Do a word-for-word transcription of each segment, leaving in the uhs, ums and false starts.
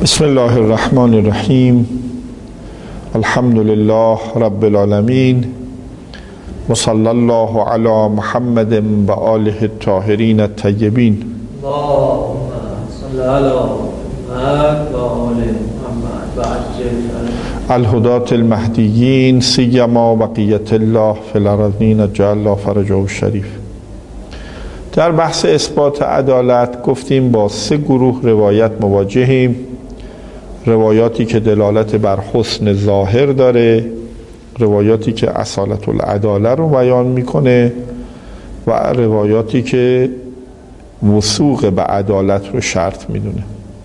بسم الله الرحمن الرحیم. الحمد لله رب العالمین و صلی الله علی محمد و آله الطاهرین الطیبین. اللهم صل علی محمد و آل محمد و عجل الهداة المهدیین سیما بقیة الله فی الارضین جعل الله فرجه الشریف. در بحث اثبات عدالت گفتیم با سه گروه روایت مواجهیم: روایاتی که دلالت بر حسن ظاهر داره، روایاتی که اصالت العداله رو بیان میکنه و روایاتی که وثوق به عدالت رو شرط میدونه.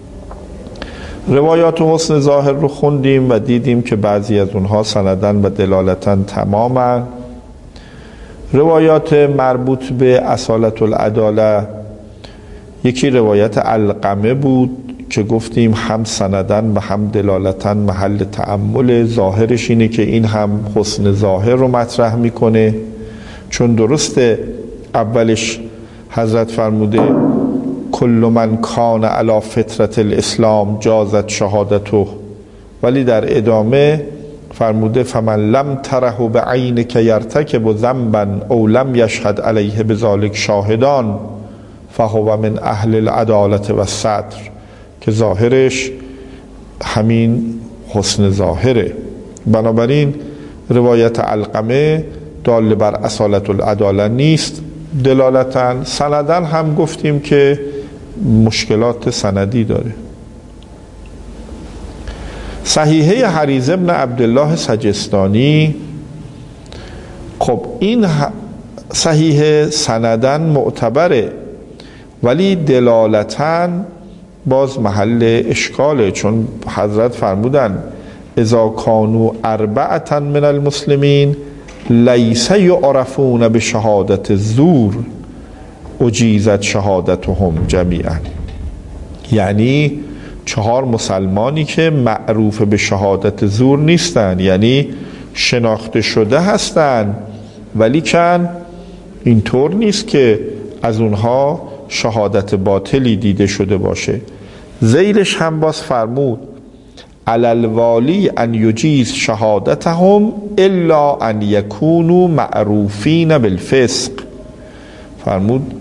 روایات حسن ظاهر رو خوندیم و دیدیم که بعضی از اونها سندن و دلالتن تمامن. روایات مربوط به اصالت العداله، یکی روایت علقمه بود که گفتیم هم سندن و هم دلالتن محل تأمل. ظاهرش اینه که این هم حسن ظاهر رو مطرح میکنه، چون درسته اولش حضرت فرموده کل من کان علی فطرت الاسلام جازت شهادته، ولی در ادامه فرموده فمن لم تره بعینک یرتکب ذنبا او لم یشهد علیه بذلک شاهدان فهو من اهل العدالة و الصدر، که ظاهرش همین حسن ظاهره. بنابراین روایت علقمه دال بر اصالت العداله نیست دلالتن. سندن هم گفتیم که مشکلات سندی داره. صحیحه حریز بن عبدالله سجستانی، خب این صحیح سندن معتبره ولی دلالتن باز محل اشکاله، چون حضرت فرمودن اذا کانوا اربعة من المسلمین لیس یعرفون بشهادت الزور اجیزت شهادتهم جمیعا. یعنی چهار مسلمانی که معروف به شهادت زور نیستن، یعنی شناخته شده هستن ولی کن اینطور نیست که از اونها شهادت باطلی دیده شده باشه. زیلش هم باز فرمود علی الوالی ان یجیز شهادتهم الا ان یکونوا معروفین بالفسق. فرمود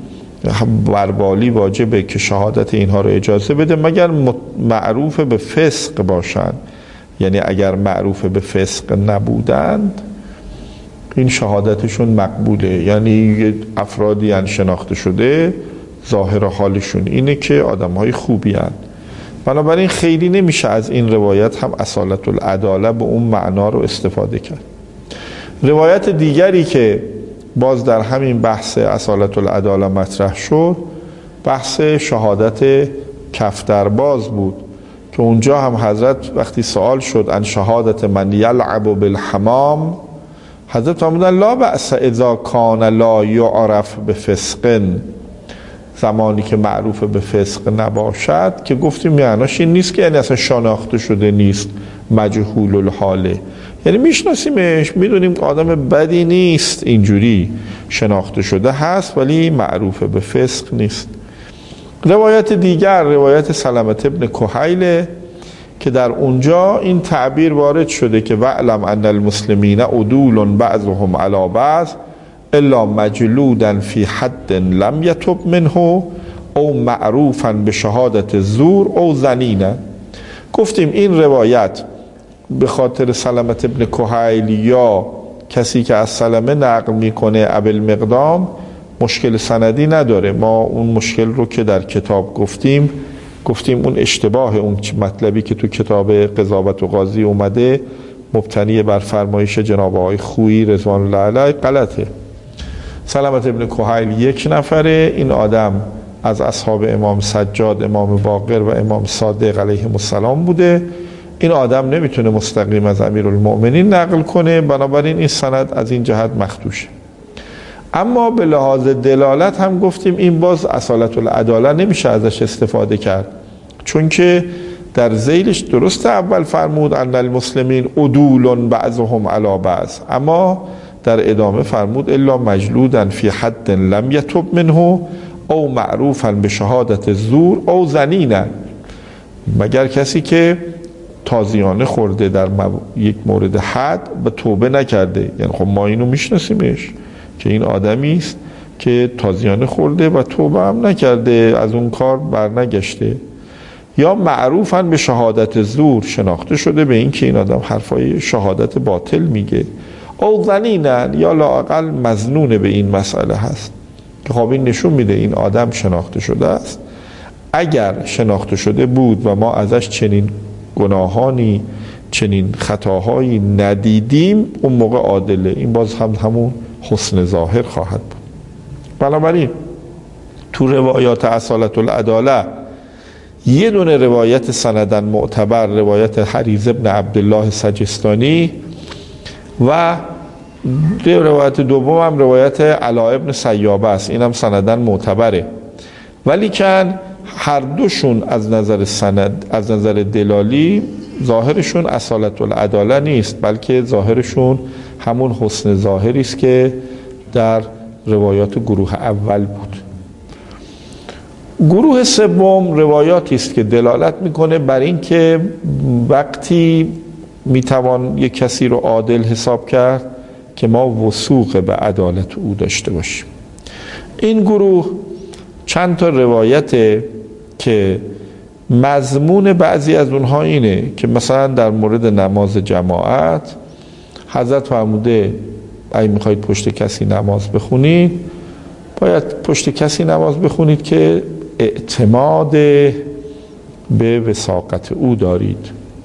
بر والی واجبه که شهادت اینها رو اجازه بده مگر معروف به فسق باشن، یعنی اگر معروف به فسق نبودند این شهادتشون مقبوله، یعنی افرادی ان شناخته شده ظاهر حالشون اینه که آدم‌های خوبی هن. بنابراین خیلی نمیشه از این روایت هم اصالت العداله به اون معنا رو استفاده کرد. روایت دیگری که باز در همین بحث اصالت العداله مطرح شد بحث شهادت کفترباز بود که اونجا هم حضرت وقتی سوال شد ان شهادت من یلعب بالحمام، حضرت فرمودن لا بأس اذا کان لا یعرف بفسق، زمانی که معروف به فسق نباشد، که گفتیم معناش این نیست که یعنی اصلا شناخته شده نیست، مجهول الحاله، یعنی میشناسیمش میدونیم آدم بدی نیست، اینجوری شناخته شده هست ولی معروف به فسق نیست. روایت دیگر روایت سلمة ابن کحیل که در اونجا این تعبیر وارد شده که وعلم ان المسلمین عدول بعضهم علی بعض الا مجلودا فی حد لم یتب منه او معروفا به شهادت زور او زنینه. گفتیم این روایت به خاطر سلمة ابن کحیل یا کسی که از سلمه نقل میکنه ابوالمقدام مشکل سندی نداره. ما اون مشکل رو که در کتاب گفتیم گفتیم اون اشتباه اون مطلبی که تو کتاب قضاوت و قاضی اومده مبتنی بر فرمایش جناب آقای خویی رضوان الله علیه غلطه. سلمة ابن کحیل یک نفره، این آدم از اصحاب امام سجاد، امام باقر و امام صادق علیهم السلام بوده. این آدم نمیتونه مستقیم از امیرالمؤمنین نقل کنه، بنابراین این سند از این جهت مخدوشه. اما به لحاظ دلالت هم گفتیم این باز اصالت العداله نمیشه ازش استفاده کرد، چون که در ذیلش درست اول فرمود ان المسلمین عدول بعضهم علی بعض، اما در ادامه فرمود الا مجلودا فی حد لم یتب منه او معروفا به شهادت زور او زنینه. مگر کسی که تازیانه خورده در مو... یک مورد حد و توبه نکرده. یعنی خب ما اینو میشناسیمش که این آدمی است که تازیانه خورده و توبه هم نکرده، از اون کار برنگشته. یا معروفاً به شهادت زور، شناخته شده به این که این آدم حرفای شهادت باطل میگه. او ظنینن، یا لااقل مظنون به این مسئله هست که خب این نشون میده این آدم شناخته شده است. اگر شناخته شده بود و ما ازش چنین گناهانی، چنین خطاهایی ندیدیم، اون موقع عادله. این باز هم همون حسن ظاهر خواهد بود. بنابراین تو روایات اصالت العداله یه دونه روایت سندن معتبر، روایت حریز ابن عبدالله سجستانی، و روایت دوم هم روایت علا ابن سیابه است. این هم سندن معتبره، ولی کن هر دوشون از نظر سند، از نظر دلالی ظاهرشون اصالت العداله نیست، بلکه ظاهرشون همون حسن ظاهری است که در روایات گروه اول بود. گروه سوم روایاتی است که دلالت میکنه بر این که وقتی میتوان یک کسی رو عادل حساب کرد که ما وثوق به عدالت او داشته باشیم. این گروه چند تا روایته که مضمون بعضی از اونها اینه که مثلا در مورد نماز جماعت حضرت فرموده اگه میخواید پشت کسی نماز بخونید باید پشت کسی نماز بخونید که اعتماد به وثاقت او دارید،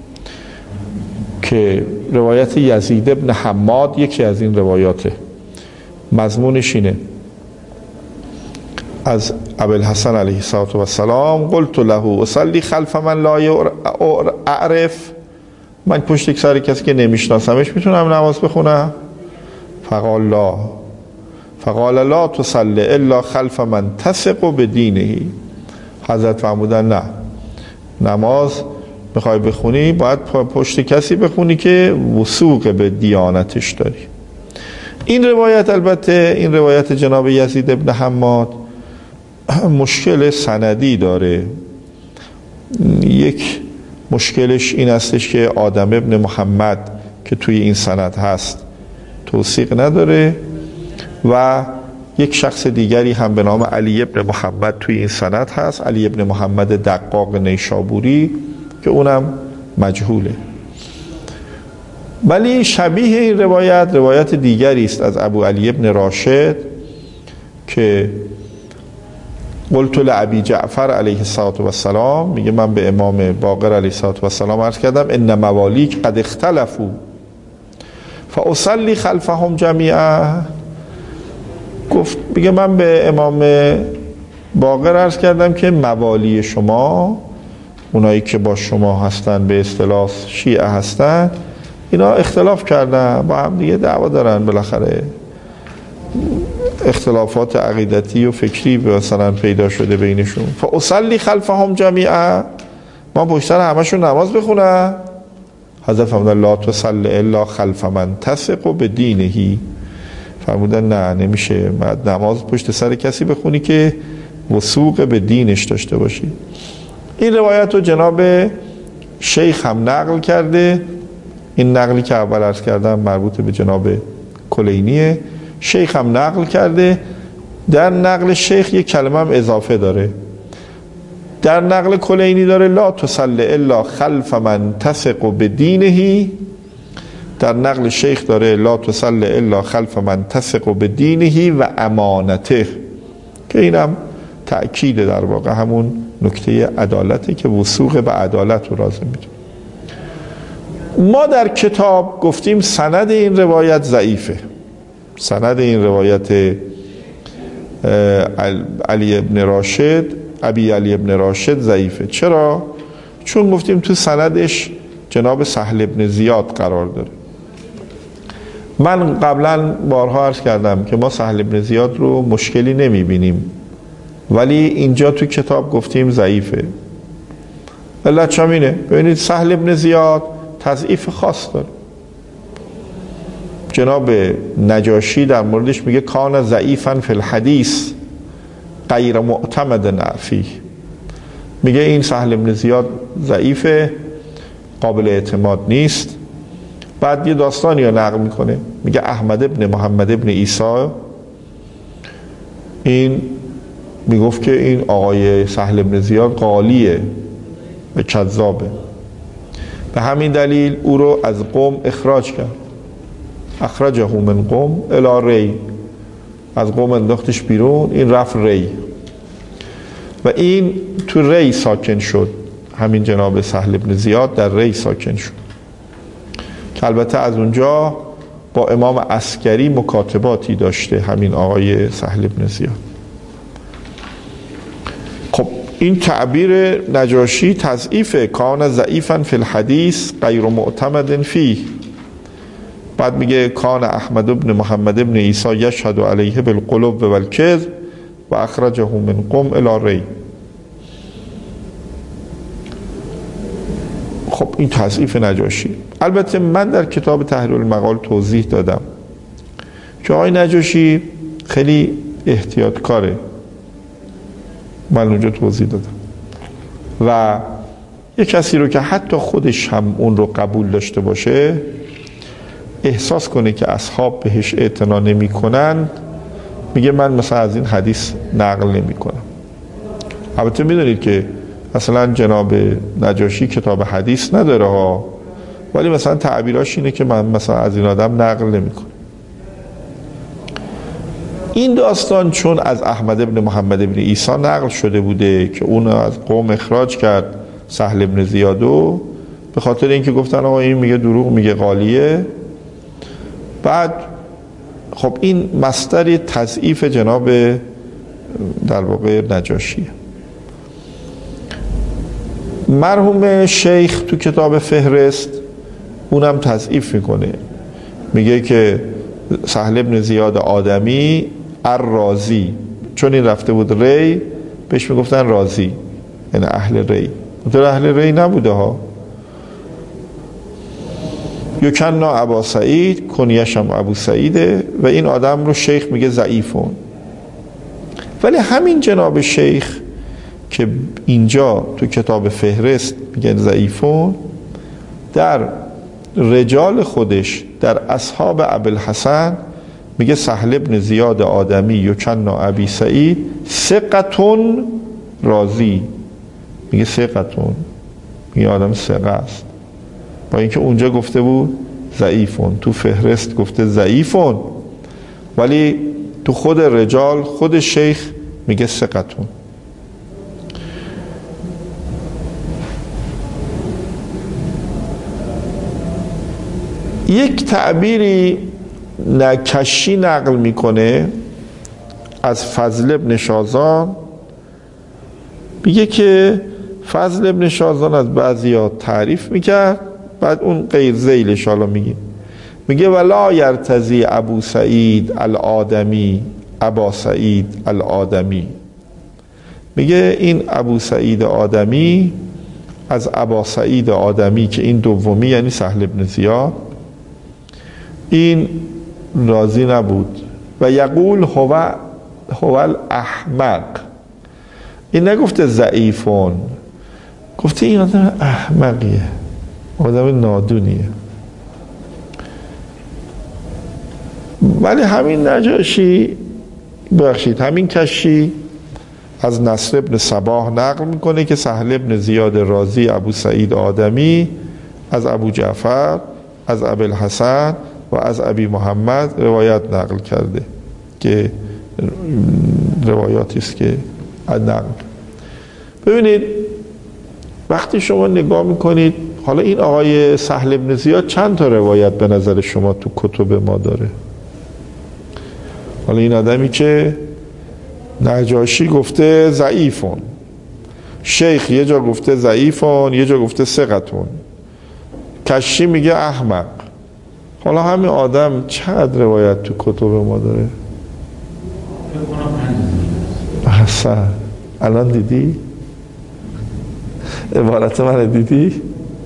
که روایت یزید ابن حماد یکی از این روایاته. مضمونش اینه: از ابوالحسن علیه السلام قلت له اصلی خلف من لا اعرف، من پشت یک سر کسی که نمیشناسمش میتونم نماز بخونم؟ فقال لا فقال لا تصلی الا خلف من تثق بدینه. حضرت فرمودن نه، نماز میخوای بخونی باید پشت کسی بخونی که وثوق به دیانتش داری. این روایت، البته این روایت جناب یزید ابن حماد مشکل سندی داره. یک مشکلش این استش که آدم ابن محمد که توی این سند هست توثیق نداره و یک شخص دیگری هم به نام علی ابن محمد توی این سند هست، علی ابن محمد دقاق نیشابوری، که اونم مجهوله. ولی شبیه این روایت روایت دیگری است از ابو علی ابن راشد که قلت لابی جعفر علیه السلام، میگه من به امام باقر علیه السلام عرض کردم ان موالیک قد اختلفوا فاصلی خلفهم جمیعا. گفت میگه من به امام باقر عرض کردم که موالی شما، اونایی که با شما هستن، به اصطلاح شیعه هستن، اینا اختلاف کردن، با هم دیگه دعوا دارن، بالاخره اختلافات عقیدتی و فکری مثلا پیدا شده بینشون. فاصلی خلفهم جمیعا، ما پشتر همشون نماز بخونم؟ حضرت فرمودن لا تصلی الا خلف من تثق بدینه. فرمودن نه، نمیشه، بعد نماز پشت سر کسی بخونی که وثوق به دینش داشته باشی. این روایت رو جناب شیخ هم نقل کرده. این نقلی که اول عرض کردم مربوط به جناب کلینیه. شیخ هم نقل کرده. در نقل شیخ یک کلمه هم اضافه داره. در نقل کلینی داره لا تصلی الا خلف من تثق بدینه. در نقل شیخ داره لا تصلی الا خلف من تثق بدینه و امانته، که اینم تأکید در واقع همون نکته عدالته که وثوق به عدالت رو لازم میده. ما در کتاب گفتیم سند این روایت ضعیفه. سند این روایت علی ابن راشد، ابی علی ابن راشد ضعیفه. چرا؟ چون گفتیم تو سندش جناب سهل ابن زیاد قرار داره. من قبلا بارها عرض کردم که ما سهل ابن زیاد رو مشکلی نمی بینیم، ولی اینجا تو کتاب گفتیم ضعیفه. علت چمینه؟ ببینید سهل ابن زیاد تضعیف خاص داره. جناب نجاشی در موردش میگه کان ضعیفا فی الحدیث غیر معتمد فیه. میگه این سهل بن زیاد ضعیفه، قابل اعتماد نیست. بعد یه داستانی رو نقل میکنه، میگه احمد ابن محمد ابن عیسی این میگفت که این آقای سهل بن زیاد قالیه و کذابه، به همین دلیل او رو از قوم اخراج کرد. اخرجه من قوم الی ری، از قوم انداختش بیرون، این رفت ری و این تو ری ساکن شد. همین جناب سهل بن زیاد در ری ساکن شد که البته از اونجا با امام عسکری مکاتباتی داشته همین آقای سهل بن زیاد. خب این تعبیر نجاشی تضعیف، کان ضعیفا فی الحدیث غیر معتمد فیه. بعد میگه کان احمد ابن محمد ابن عیسی یشهد علیه بالقلوب و الکذب و اخرجه من قوم الی ری. خب این تضعیف نجاشی. البته من در کتاب تحریر المقال توضیح دادم که آقای نجاشی خیلی احتیاطکاره، من اونجا توضیح دادم و یک کسی رو که حتی خودش هم اون رو قبول داشته باشه، احساس کنه که اصحاب بهش اعتنا نمی کنند، میگه من مثلا از این حدیث نقل نمی کنم. البته میدونید که مثلا جناب نجاشی کتاب حدیث نداره ها، ولی مثلا تعبیراش اینه که من مثلا از این آدم نقل نمی کنم. این داستان چون از احمد ابن محمد ابن عیسی نقل شده بوده که اون از قوم اخراج کرد سهل ابن زیادو، به خاطر اینکه گفتن آقا این میگه دروغ میگه قالیه، بعد خب این مصدر تضعیف جناب در واقع نجاشیه. مرحوم شیخ تو کتاب فهرست اونم تضعیف میکنه، میگه که سهل ابن زیاد آدمی الرازی، چون این رفته بود ری بهش میگفتن رازی، یعنی اهل ری، در اهل ری نبوده ها. یکننا ابا سعید، کنیشم ابو سعیده، و این آدم رو شیخ میگه ضعیفون. ولی همین جناب شیخ که اینجا تو کتاب فهرست میگن ضعیفون، در رجال خودش در اصحاب ابوالحسن میگه سهل ابن زیاد آدمی یکننا ابی سعید ثقتون رازی، میگه ثقتون، میگه آدم ثقه است، با اینکه اونجا گفته بود ضعیفون، تو فهرست گفته ضعیفون، ولی تو خود رجال خود شیخ میگه ثقتون. یک تعبیری کشی نقل میکنه از فضل ابن شازان، میگه که فضل ابن شازان از بعضیا تعریف میکرد، بعد اون غیر ذیلش حالا میگه، میگه ولا یرتضی ابو سعید الآدمی ابا سعید الآدمی، میگه این ابو سعید آدمی از ابا سعید آدمی که این دومی یعنی سهل ابن زیاد این راضی نبود. و یقول هو هو الاحمق، این نگفته ضعیفون، گفته این آدم احمقیه، آدم نادونیه. ولی همین نجاشی بخشید همین کشی از نصر ابن صباح نقل میکنه که سهل ابن زیاد رازی ابو سعید آدمی از ابو جعفر از ابوالحسن و از ابی محمد روایت نقل کرده، که روایاتی است که نقل. ببینید وقتی شما نگاه میکنید، حالا این آقای سهل ابن زیاد چند تا روایت به نظر شما تو کتب ما داره؟ حالا این آدمی که نجاشی گفته ضعیفون، شیخ یه جا گفته ضعیفون، یه جا گفته ثقتون، کشی میگه احمق، حالا همین آدم چقدر روایت تو کتب ما داره؟ حسن الان دیدی؟ عبارت من دیدی؟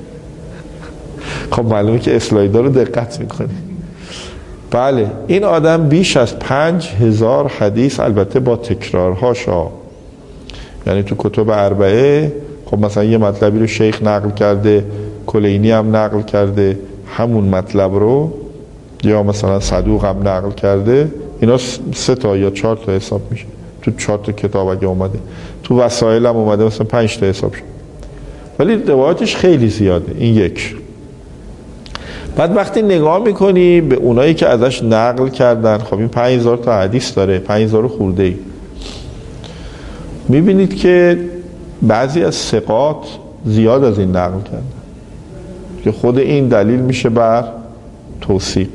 خب معلومه که اسلایدا رو دقت میکنی. بله این آدم بیش از پنج هزار حدیث، البته با تکرارهاشا، یعنی تو کتب اربعه خب مثلا یه مطلبی رو شیخ نقل کرده، کلینی هم نقل کرده همون مطلب رو، یا مثلا صدوق هم نقل کرده، اینا سه تا یا چهار تا حساب میشه تو چهار تا کتاب اگه اومده، تو وسائل هم اومده مثلا پنج تا حساب شد، ولی روایتش خیلی زیاده. این یک. بعد وقتی نگاه میکنی به اونایی که ازش نقل کردن، خب این پنج هزار تا حدیث داره، پنج هزار خورده ای، میبینید که بعضی از ثقات زیاد از این نقل کردن که خود این دلیل میشه بر توثیق.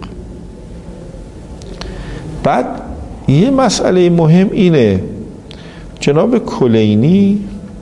بعد یه مسئله مهم اینه، جناب کلینی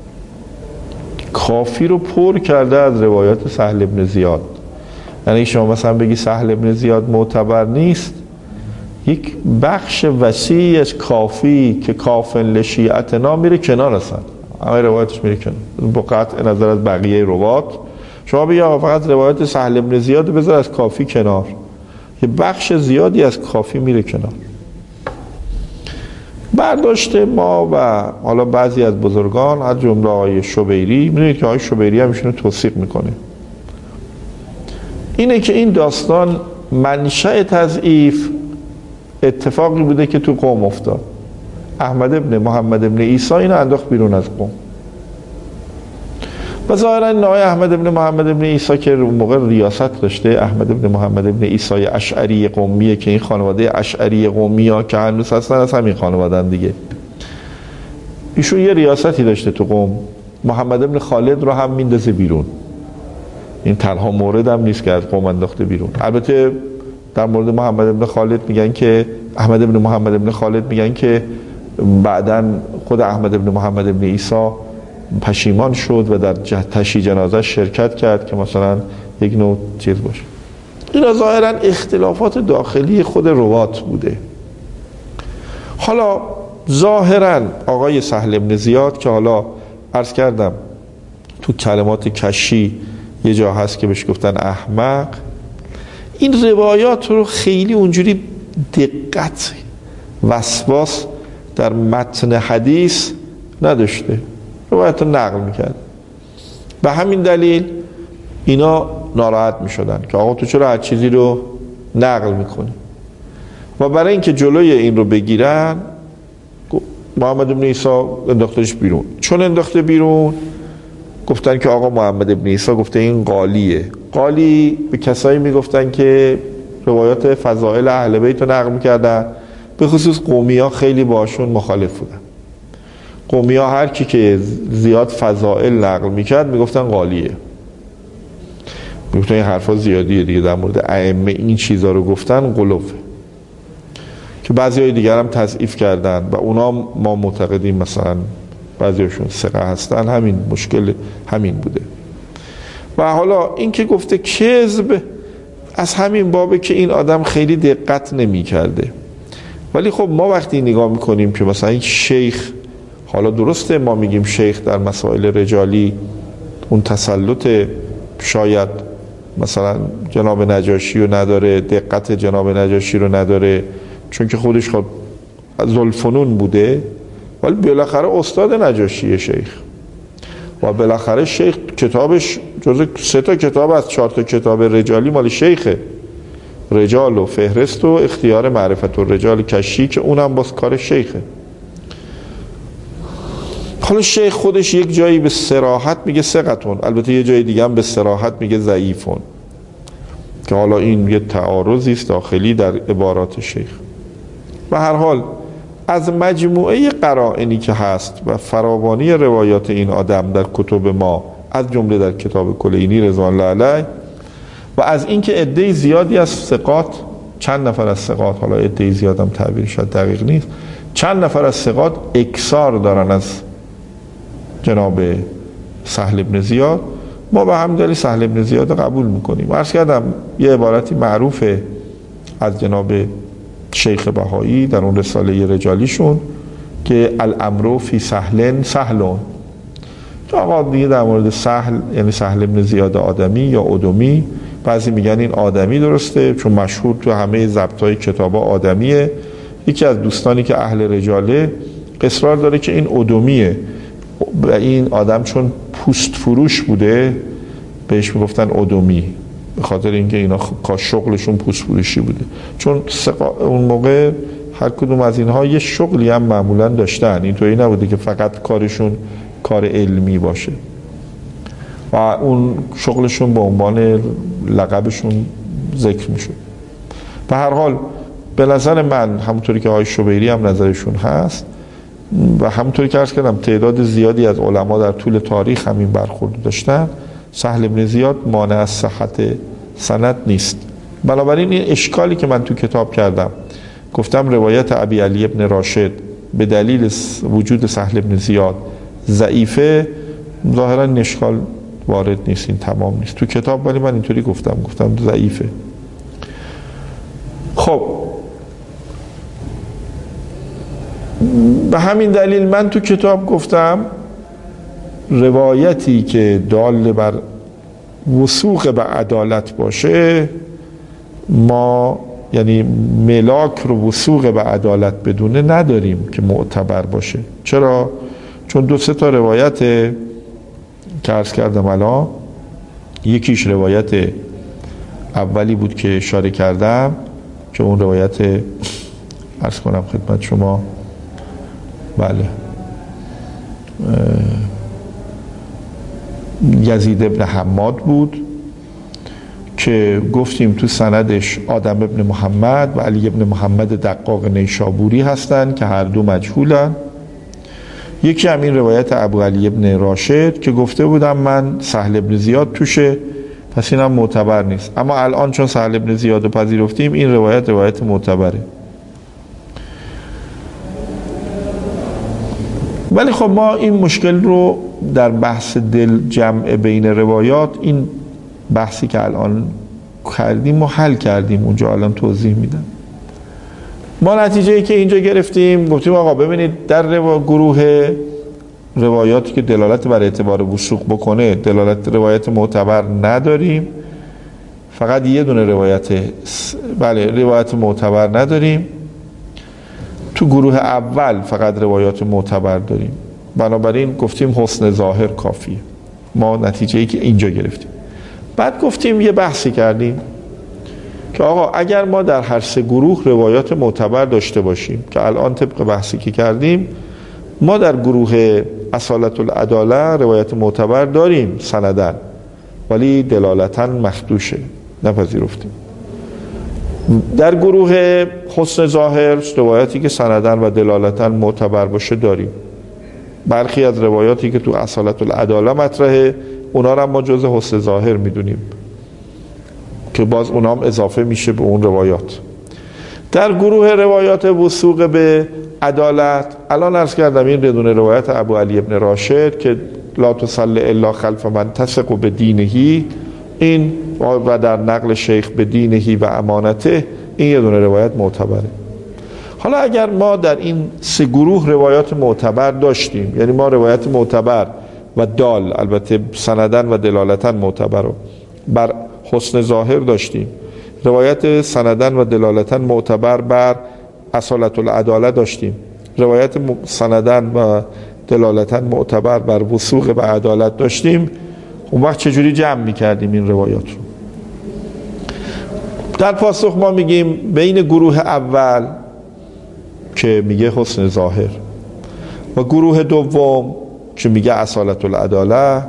کافی رو پر کرده از روایات سهل ابن زیاد. یعنی شما مثلا بگی سهل ابن زیاد معتبر نیست، یک بخش وسیعی از کافی که کافن لشیعتنا میره کنار، اصلا همه روایتش میره کنار با قطع نظر از بقیه روایات. شما بگی فقط روایت سهل ابن زیاد بذار از کافی کنار، یه بخش زیادی از کافی میره کنار. برداشت ما و حالا بعضی از بزرگان از جمله آقای شبیری، میدونید که آقای شبیری هم ایشونو توثیق میکنه، اینه که این داستان منشأ تضعیف اتفاقی بوده که تو قوم افتاد. احمد ابن محمد ابن عیسی اینو انداخت بیرون از قوم و ظاهرا این آقای احمد ابن محمد ابن عیسی که اون موقع ریاست داشته، احمد ابن محمد ابن عیسی اشعری قومیه که این خانواده اشعری قومی ها که هنوز هستن از همین خانوادن دیگه، ایشون یه ریاستی داشته تو قوم. محمد ابن خالد رو هم میندازه بیرون، این تنها مورد هم نیست که از قوم انداخته بیرون. البته در مورد محمد ابن خالد میگن که احمد ابن محمد ابن خالد میگن که بعداً خود احمد ابن محمد ابن عیسی پشیمان شد و در تشییع جنازه شرکت کرد که مثلا یک نوع چیز باشه. این ظاهراً اختلافات داخلی خود روات بوده. حالا ظاهراً آقای سهل ابن زیاد که حالا عرض کردم تو کلمات کشی یه جا هست که بهش گفتن احمق، این روایات رو خیلی اونجوری دقت وسواس در متن حدیث نداشته، روایت رو نقل میکرد. به همین دلیل اینا ناراحت میشدن که آقا تو چرا هر چیزی رو نقل میکنی، و برای اینکه جلوی این رو بگیرن محمد ابن عیسی انداختش بیرون. چون انداخته بیرون گفتن که آقا محمد ابن عیسی گفته این قالیه. قالی به کسایی میگفتن که روایات فضائل اهل بیت رو نقل میکردن، به خصوص قومی ها خیلی باشون مخالف بودن. قومی ها هر کی که زیاد فضائل نقل میکرد میگفتن قالیه، میگفتن این حرفا زیادیه دیگه، در مورد ائمه این چیزا رو گفتن غلوه، که بعضی های دیگر هم تضعیف کردن و اونا ما معتقدیم مثلا بعضیشون ثقه هستن، همین مشکل همین بوده. و حالا این که گفته کذب از همین بابه که این آدم خیلی دقت نمی کرده. ولی خب ما وقتی نگاه میکنیم که مثلا این شیخ، حالا درسته ما میگیم شیخ در مسائل رجالی اون تسلط شاید مثلا جناب نجاشی رو نداره، دقت جناب نجاشی رو نداره، چون که خودش خود ذوالفنون بوده، ولی بالاخره استاد نجاشیه شیخ، و بالاخره شیخ کتابش جز سه تا کتاب از چهار تا کتاب رجالی مال شیخه، رجال و فهرست و اختیار معرفت و رجال کشی، که اونم باز کار شیخه. حالا شیخ خودش یک جایی به صراحت میگه ثقتون، البته یه جای دیگه هم به صراحت میگه ضعیفون، که حالا این یه تعارضی است داخلی در عبارات شیخ. به هر حال از مجموعه قرائنی که هست و فراوانی روایات این آدم در کتب ما، از جمله در کتاب کلینی رضوان الله علیه، و از اینکه عده زیادی از ثقات، چند نفر از ثقات، حالا عده زیاد هم تعبیر شاید دقیق نیست، چند نفر از ثقات اکثار دارن از جناب سهل ابن زیاد، ما به همین دلیل سهل ابن زیاد قبول میکنیم. عرض کردم یه عبارتی معروفه از جناب شیخ بهایی در اون رساله رجالیشون که الامر فی سهل سهلون، که آقا دیگه در مورد سهل یعنی سهل ابن زیاد آدمی یا ادمی، بعضی میگن این آدمی درسته چون مشهور تو همه ضبط‌های کتابا آدمیه. یکی از دوستانی که اهل رجاله اصرار داره که این ادمیه، و این آدم چون پوست فروش بوده بهش میگفتن ادومی، به خاطر اینکه اینا شغلشون پوست فروشی بوده. چون اون موقع هر کدوم از اینها یه شغلی هم معمولا داشتن، اینطوری نبوده که فقط کارشون کار علمی باشه و اون شغلشون به عنوان لقبشون ذکر میشه. به هر حال به نظر من همونطوری که آقای شبیری هم نظرشون هست و همونطوری که عرض کردم تعداد زیادی از علما در طول تاریخ همین برخورد داشتن، سهل بن زیاد مانع از صحت سند نیست. بنابراین این اشکالی که من تو کتاب کردم گفتم روایت ابی علی ابن راشد به دلیل وجود سهل بن زیاد ضعیفه، ظاهرا این اشکال وارد نیست، این تمام نیست تو کتاب، ولی من اینطوری گفتم گفتم ضعیفه. خب به همین دلیل من تو کتاب گفتم روایتی که دال بر وثوق به عدالت باشه، ما یعنی ملاک رو وثوق به عدالت بدونه نداریم که معتبر باشه. چرا؟ چون دو سه تا روایت که عرض کردم الان، یکیش روایت اولی بود که اشاره کردم که اون روایت عرض کنم خدمت شما، بله، یزید ابن حماد بود که گفتیم تو سندش آدم ابن محمد و علی ابن محمد دقاق نیشابوری هستن که هر دو مجهولن. یکی هم این روایت ابو علی ابن راشد که گفته بودم من سهل ابن زیاد توشه، پس این هم معتبر نیست. اما الان چون سهل ابن زیاد رو پذیرفتیم، این روایت روایت معتبره. ولی خب ما این مشکل رو در بحث دل جمع بین روایات، این بحثی که الان کردیم و حل کردیم، اونجا الان توضیح میدم. ما نتیجه‌ای که اینجا گرفتیم گفتیم آقا ببینید در روا... گروه روایاتی که دلالت بر اعتبار وثوق بکنه دلالت روایت معتبر نداریم، فقط یه دونه روایت بله روایت معتبر نداریم. تو گروه اول فقط روایات معتبر داریم. بنابراین گفتیم حسن ظاهر کافیه. ما نتیجه‌ای که اینجا گرفتیم. بعد گفتیم یه بحثی کردیم که آقا اگر ما در هر سه گروه روایات معتبر داشته باشیم، که الان طبق بحثی که کردیم ما در گروه اصالت العداله روایت معتبر داریم سندن، ولی دلالتاً مخدوشه، نپذیرفتیم. در گروه حسن ظاهر روایتی که سندن و دلالتاً معتبر باشه داریم. برخی از روایاتی که تو اصالت العداله مطرحه اونا رو ما جز حسن ظاهر میدونیم که باز اونا هم اضافه میشه به اون روایات. در گروه روایات وثوق به عدالت الان عرض کردم این ردون روایت ابو علی ابن راشد که لا تصلی الا خلف من تثق به دینهی، این و در نقل شیخ به دینهی و امانته، این یه دونه روایت معتبره. حالا اگر ما در این سه گروه روایات معتبر داشتیم، یعنی ما روایت معتبر و دال البته سندن و دلالتن معتبر رو بر حسن ظاهر داشتیم، روایت سندن و دلالتن معتبر بر اصالت العداله داشتیم، روایت سندن و دلالتن معتبر بر وثوق به عدالت داشتیم، اون وقت چجوری جمع میکردیم این روایات رو؟ در پاسخ ما میگیم بین گروه اول که میگه حسن ظاهر و گروه دوم که میگه اصالت العداله،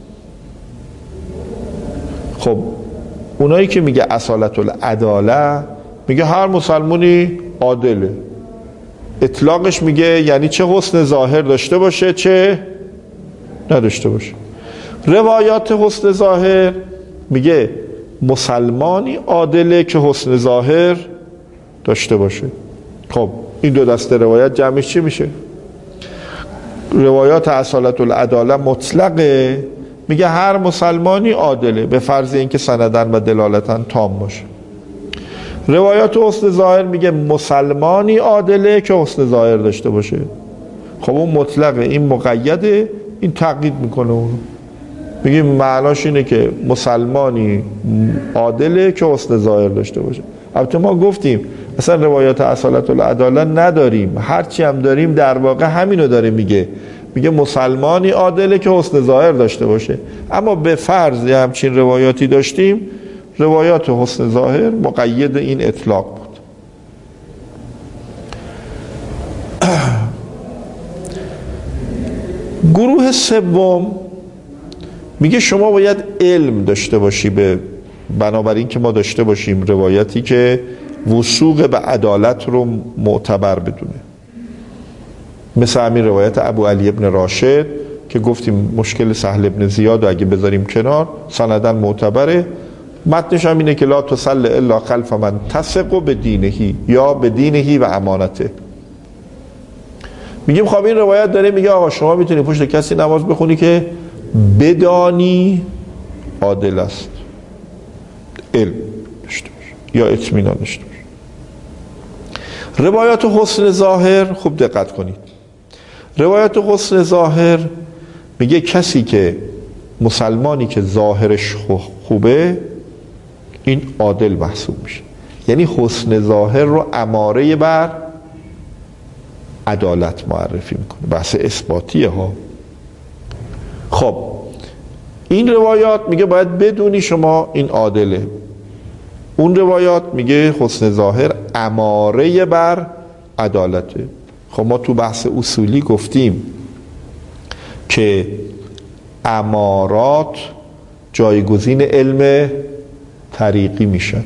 خب اونایی که میگه اصالت العداله میگه هر مسلمانی عادله، اطلاقش میگه یعنی چه حسن ظاهر داشته باشه چه نداشته باشه. روایات حسن ظاهر میگه مسلمانی عادله که حسن ظاهر داشته باشه. خب این دو دسته روایت جمعش چی میشه؟ روایات اصالت العداله مطلقه، میگه هر مسلمانی عادله به فرض اینکه سندن و دلالتن تام باشه. روایات حسن ظاهر میگه مسلمانی عادله که حسن ظاهر داشته باشه. خب اون مطلقه، این مقیده، این تقیید میکنه اون. میگه معناش اینه که مسلمانی عادله که حسن ظاهر داشته باشه. البته ما گفتیم اصلا روایات اصالت العداله نداریم، هرچی هم داریم در واقع همینو داره میگه، میگه مسلمانی عادله که حسن ظاهر داشته باشه. اما به فرض یه همچین روایاتی داشتیم، روایات حسن ظاهر مقید این اطلاق بود. گروه سوم میگه شما باید علم داشته باشی، به بنابراین که ما داشته باشیم روایتی که وثوق به عدالت رو معتبر بدونه، مثل همین روایت ابو علی ابن راشد که گفتیم مشکل سهل ابن زیاد و اگه بذاریم کنار سندن معتبره، متنش هم اینه که لا تصل الا خلف من تثق بدینهی یا بدینهی و امانته. میگیم خب این روایت داره میگه آقا شما میتونی پشت کسی نماز بخونی که بدانی عادل است، علم داشته باشه یا اطمینان داشته باشه. روایات حسن ظاهر خوب دقت کنید، روایات حسن ظاهر میگه کسی که مسلمانی که ظاهرش خوبه این عادل محسوب میشه، یعنی حسن ظاهر رو اماره بر عدالت معرفی میکنه، بحث اثباتیه ها. خب این روایات میگه باید بدونی شما این عادله، اون روایات میگه حسن ظاهر اماره بر عدالته. خب ما تو بحث اصولی گفتیم که امارات جایگزین علم طریقی میشن،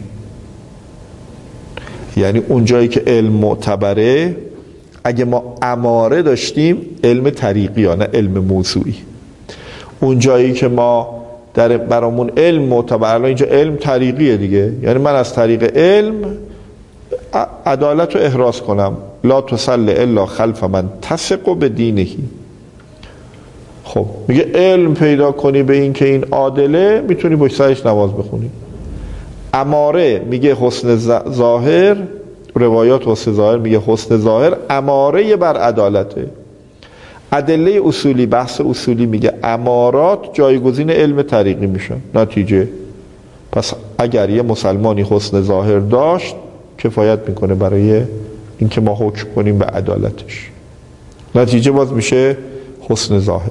یعنی اون جایی که علم معتبره اگه ما اماره داشتیم علم طریقی یا نه علم موضوعی، اون جایی که ما در برامون علم معتبر، الان اینجا علم طریقیه دیگه، یعنی من از طریق علم عدالت رو احراز کنم، لا تصل الا خلف من تثق بدینهی. خب میگه علم پیدا کنی به این که این عادله میتونی پشت سرش نماز بخونی. اماره میگه حسن ظاهر، روایات حسن ظاهر میگه حسن ظاهر اماره بر عدالته. ادله اصولی، بحث اصولی میگه امارات جایگزین علم طریقی میشن. نتیجه پس اگر یه مسلمانی حسن ظاهر داشت کفایت میکنه برای اینکه ما حکم کنیم به عدالتش، نتیجه باز میشه حسن ظاهر.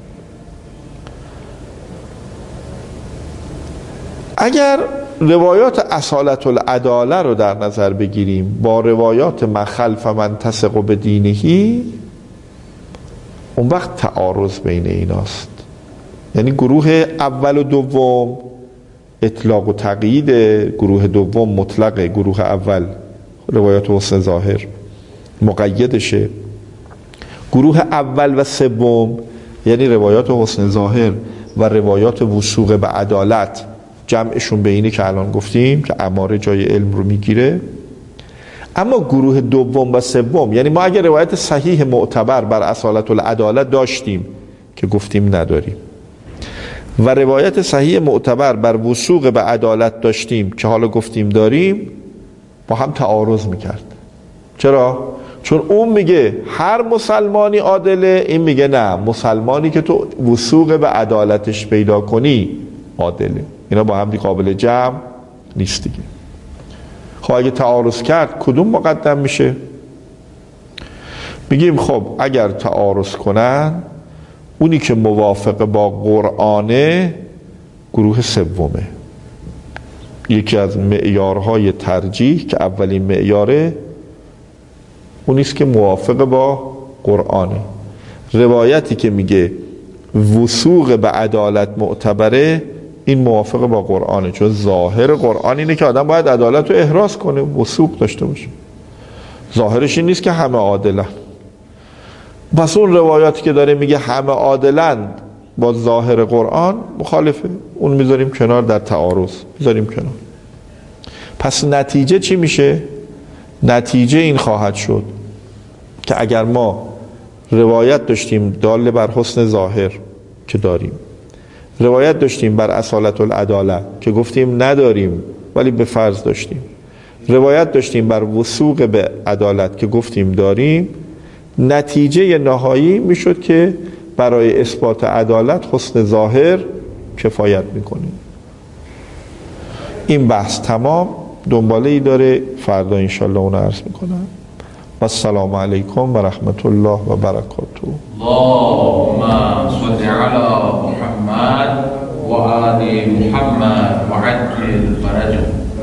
اگر روایات اصالت العداله رو در نظر بگیریم با روایات من خلف من تثق بدینهی، اون وقت تعارض بین ایناست. یعنی گروه اول و دوم اطلاق و تقیید، گروه دوم مطلقه، گروه اول روایات حسن ظاهر مقیدشه، گروه اول و سوم یعنی روایات حسن ظاهر و روایات وثوق به عدالت جمعشون به اینه که الان گفتیم که اماره جای علم رو میگیره. اما گروه دوم و سوم، یعنی ما اگر روایت صحیح معتبر بر اصالت العدالت داشتیم که گفتیم نداریم و روایت صحیح معتبر بر وثوق به عدالت داشتیم که حالا گفتیم داریم، با هم تعارض میکرد. چرا؟ چون اون میگه هر مسلمانی عادله، این میگه نه، مسلمانی که تو وثوق به عدالتش پیدا کنی عادله. اینا با هم قابل جمع نیست دیگه. خب اگه تعارض کرد کدوم مقدم میشه؟ میگیم خب اگر تعارض کنن اونی که موافق با قرآنه گروه سومه. یکی از معیارهای ترجیح که اولین معیاره اونیست که موافق با قرآنه. روایتی که میگه وثوق به عدالت معتبره این موافق با قرآنه، چون ظاهر قرآن اینه که آدم باید عدالت رو احراز کنه، وثوق داشته باشه. ظاهرش این نیست که همه عادلن. پس اون روایاتی که داره میگه همه عادلند با ظاهر قرآن مخالفه، اون میذاریم کنار، در تعارض میذاریم کنار. پس نتیجه چی میشه؟ نتیجه این خواهد شد که اگر ما روایت داشتیم داله بر حسن ظاهر که داریم، روایت داشتیم بر اصالت العداله که گفتیم نداریم ولی به فرض داشتیم، روایت داشتیم بر وثوق به عدالت که گفتیم داریم، نتیجه نهایی میشد که برای اثبات عدالت حسن ظاهر کفایت میکنه. این بحث تمام، دنباله ای داره، فردا انشالله اون عرض میکنم. و السلام علیکم و رحمت الله و برکاته. اللهم صل على محمد و آل محمد و عجل فرجه.